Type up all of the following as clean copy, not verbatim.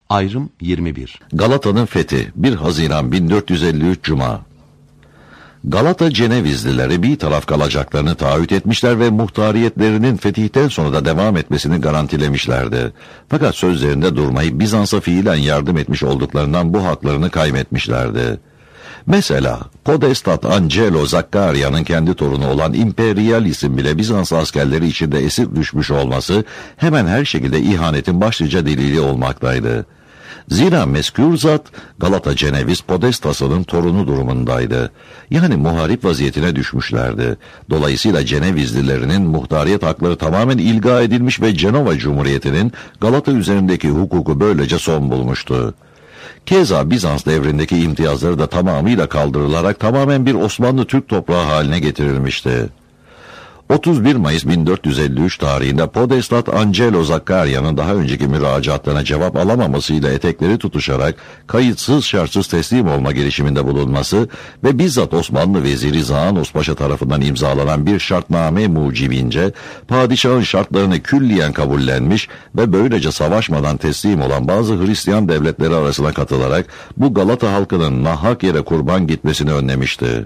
Ayrım 21. Galata'nın fethi 1 Haziran 1453 Cuma. Galata Cenevizlileri bir taraf kalacaklarını taahhüt etmişler ve muhtariyetlerinin fetihten sonra da devam etmesini garantilemişlerdi. Fakat sözlerinde durmayıp Bizans'a fiilen yardım etmiş olduklarından bu haklarını kaybetmişlerdi. Mesela Podestat Angelo Zakkaria'nın kendi torunu olan İmperyalis'in bile Bizans askerleri içinde esir düşmüş olması hemen her şekilde ihanetin başlıca delili olmaktaydı. Zira mezkûr zat Galata Ceneviz Podestas'ının torunu durumundaydı. Yani muharip vaziyetine düşmüşlerdi. Dolayısıyla Cenevizlilerinin muhtariyet hakları tamamen ilga edilmiş ve Cenova Cumhuriyeti'nin Galata üzerindeki hukuku böylece son bulmuştu. Keza Bizans devrindeki imtiyazları da tamamıyla kaldırılarak tamamen bir Osmanlı Türk toprağı haline getirilmişti. 31 Mayıs 1453 tarihinde Podestat Angelo Zakkaria'nın daha önceki müracaatlarına cevap alamamasıyla etekleri tutuşarak kayıtsız şartsız teslim olma girişiminde bulunması ve bizzat Osmanlı Veziri Zaanos Paşa tarafından imzalanan bir şartname mucibince padişahın şartlarını külliyen kabullenmiş ve böylece savaşmadan teslim olan bazı Hristiyan devletleri arasına katılarak bu Galata halkının nahhak yere kurban gitmesini önlemişti.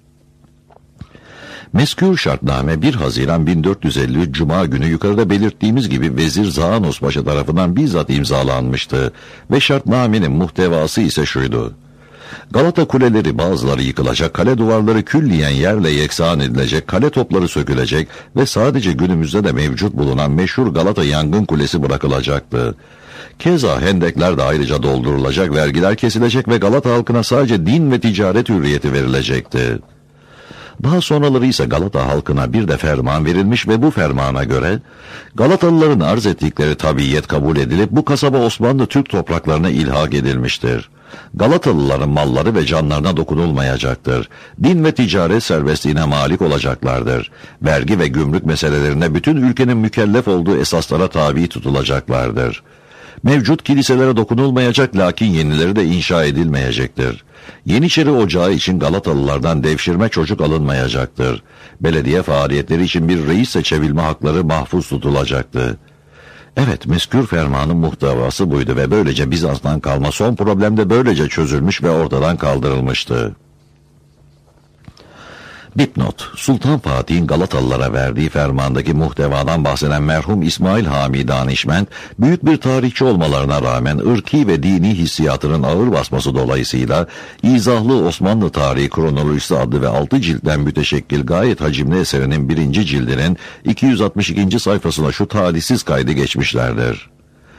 Mezkûr şartname 1 Haziran 1453 Cuma günü yukarıda belirttiğimiz gibi Vezir Zaanos Paşa tarafından bizzat imzalanmıştı ve şartnamenin muhtevası ise şuydu: Galata kuleleri bazıları yıkılacak, kale duvarları külliyen yerle yeksan edilecek, kale topları sökülecek ve sadece günümüzde de mevcut bulunan meşhur Galata Yangın Kulesi bırakılacaktı. Keza hendekler de ayrıca doldurulacak, vergiler kesilecek ve Galata halkına sadece din ve ticaret hürriyeti verilecekti. Daha sonraları ise Galata halkına bir de ferman verilmiş ve bu fermana göre Galatalıların arz ettikleri tabiyet kabul edilip bu kasaba Osmanlı Türk topraklarına ilhak edilmiştir. Galatalıların malları ve canlarına dokunulmayacaktır. Din ve ticaret serbestliğine malik olacaklardır. Vergi ve gümrük meselelerinde bütün ülkenin mükellef olduğu esaslara tabi tutulacaklardır. Mevcut kiliselere dokunulmayacak, lakin yenileri de inşa edilmeyecektir. Yeniçeri Ocağı için Galatalılardan devşirme çocuk alınmayacaktır. Belediye faaliyetleri için bir reis seçebilme hakları mahfuz tutulacaktı. Evet, mezkûr fermanın muhtevası buydu ve böylece Bizans'tan kalma son problem de böylece çözülmüş ve ortadan kaldırılmıştı. Dipnot: Sultan Fatih'in Galatalılara verdiği fermandaki muhtevadan bahseden merhum İsmail Hami Danişment, büyük bir tarihçi olmalarına rağmen ırki ve dini hissiyatının ağır basması dolayısıyla İzahlı Osmanlı Tarihi Kronolojisi adlı ve 6 ciltten müteşekkil gayet hacimli eserinin 1. cildinin 262. sayfasına şu talihsiz kaydı geçmişlerdir: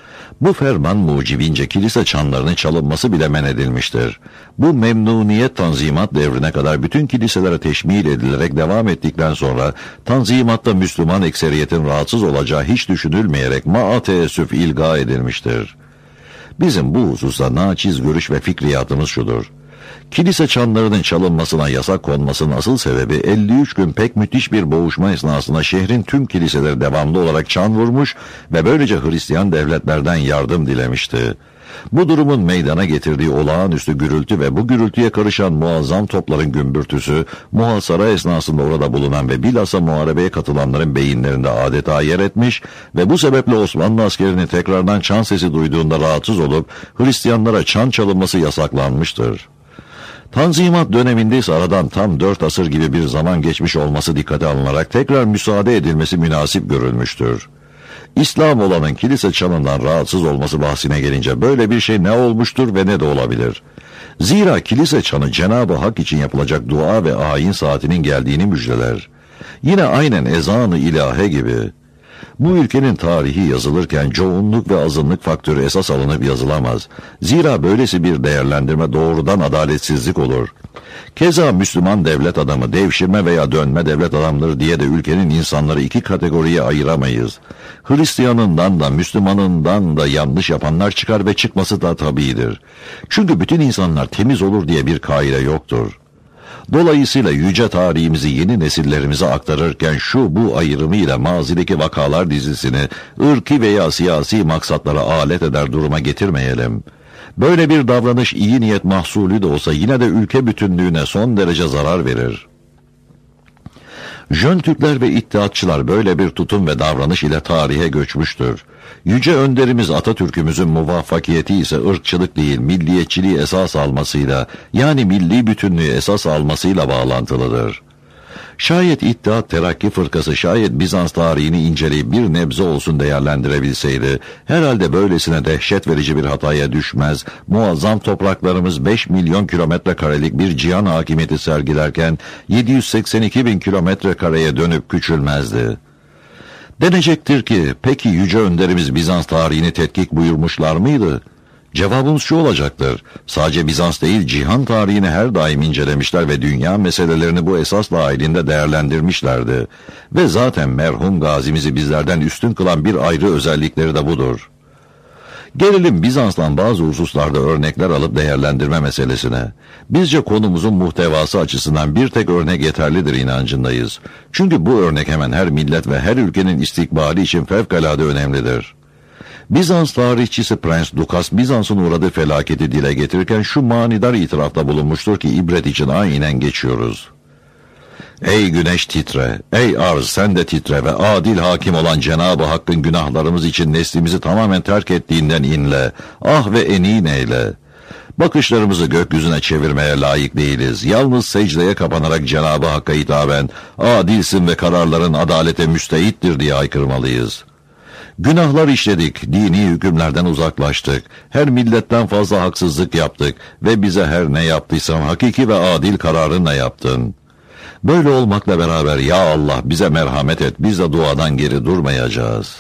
Bu ferman mucibince kilise çanlarının çalınması bile men edilmiştir. Bu memnuniyet Tanzimat devrine kadar bütün kiliselere teşmil edilerek devam ettikten sonra Tanzimat'ta Müslüman ekseriyetin rahatsız olacağı hiç düşünülmeyerek teessüf ilga edilmiştir. Bizim bu hususta naçiz görüş ve fikriyatımız şudur: Kilise çanlarının çalınmasına yasak konmasının asıl sebebi 53 gün pek müthiş bir boğuşma esnasında şehrin tüm kiliseleri devamlı olarak çan vurmuş ve böylece Hristiyan devletlerden yardım dilemişti. Bu durumun meydana getirdiği olağanüstü gürültü ve bu gürültüye karışan muazzam topların gümbürtüsü, muhasara esnasında orada bulunan ve bilhassa muharebeye katılanların beyinlerinde adeta yer etmiş ve bu sebeple Osmanlı askerini tekrardan çan sesi duyduğunda rahatsız olup Hristiyanlara çan çalınması yasaklanmıştır. Tanzimat döneminde ise aradan tam 4 asır gibi bir zaman geçmiş olması dikkate alınarak tekrar müsaade edilmesi münasip görülmüştür. İslam olanın kilise çanından rahatsız olması bahsine gelince böyle bir şey ne olmuştur ve ne de olabilir? Zira kilise çanı Cenab-ı Hak için yapılacak dua ve ayin saatinin geldiğini müjdeler. Yine aynen ezan-ı ilahe gibi. Bu ülkenin tarihi yazılırken çoğunluk ve azınlık faktörü esas alınıp yazılamaz. Zira böylesi bir değerlendirme doğrudan adaletsizlik olur. Keza Müslüman devlet adamı, devşirme veya dönme devlet adamları diye de ülkenin insanları iki kategoriye ayıramayız. Hristiyanından da Müslümanından da yanlış yapanlar çıkar ve çıkması da tabiidir. Çünkü bütün insanlar temiz olur diye bir kaide yoktur. Dolayısıyla yüce tarihimizi yeni nesillerimize aktarırken şu bu ayrımıyla mazideki vakalar dizisini ırki veya siyasi maksatlara alet eder duruma getirmeyelim. Böyle bir davranış iyi niyet mahsulü de olsa yine de ülke bütünlüğüne son derece zarar verir. Jön Türkler ve İttihatçılar böyle bir tutum ve davranış ile tarihe göçmüştür. Yüce önderimiz Atatürk'ümüzün muvaffakiyeti ise ırkçılık değil, milliyetçiliği esas almasıyla, yani milli bütünlüğü esas almasıyla bağlantılıdır. Şayet İttihat Terakki Fırkası şayet Bizans tarihini inceleyip bir nebze olsun değerlendirebilseydi, herhalde böylesine dehşet verici bir hataya düşmez, muazzam topraklarımız 5 milyon kilometre karelik bir cihan hakimiyeti sergilerken 782 bin kilometre kareye dönüp küçülmezdi. Denecektir ki, peki yüce önderimiz Bizans tarihini tetkik buyurmuşlar mıydı? Cevabımız şu olacaktır: sadece Bizans değil, cihan tarihini her daim incelemişler ve dünya meselelerini bu esas dahilinde değerlendirmişlerdi. Ve zaten merhum gazimizi bizlerden üstün kılan bir ayrı özellikleri de budur. Gelelim Bizans'tan bazı hususlarda örnekler alıp değerlendirme meselesine. Bizce konumuzun muhtevası açısından bir tek örnek yeterlidir inancındayız. Çünkü bu örnek hemen her millet ve her ülkenin istikbali için fevkalade önemlidir. Bizans tarihçisi Prens Dukas, Bizans'ın uğradığı felaketi dile getirirken şu manidar itirafta bulunmuştur ki ibret için aynen geçiyoruz. Ey güneş titre, ey arz sen de titre ve adil hakim olan Cenab-ı Hakk'ın günahlarımız için neslimizi tamamen terk ettiğinden inle, ah ve enin eyle. Bakışlarımızı gökyüzüne çevirmeye layık değiliz. Yalnız secdeye kapanarak Cenab-ı Hakk'a hitaben, adilsin ve kararların adalete müstehittir diye haykırmalıyız. Günahlar işledik, dini hükümlerden uzaklaştık, her milletten fazla haksızlık yaptık ve bize her ne yaptıysam hakiki ve adil kararınla yaptın. Böyle olmakla beraber ya Allah bize merhamet et, biz de duadan geri durmayacağız.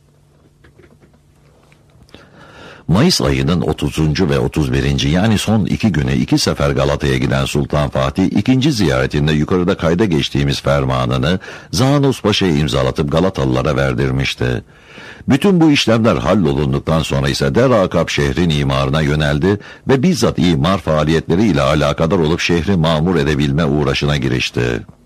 Mayıs ayının 30. ve 31. yani son 2 güne 2 sefer Galata'ya giden Sultan Fatih, ikinci ziyaretinde yukarıda kayda geçtiğimiz fermanını Zanos Paşa'ya imzalatıp Galatalılara verdirmişti. Bütün bu işlemler hallolunduktan sonra ise derakab şehrin imarına yöneldi ve bizzat imar faaliyetleriyle alakadar olup şehri mamur edebilme uğraşına girişti.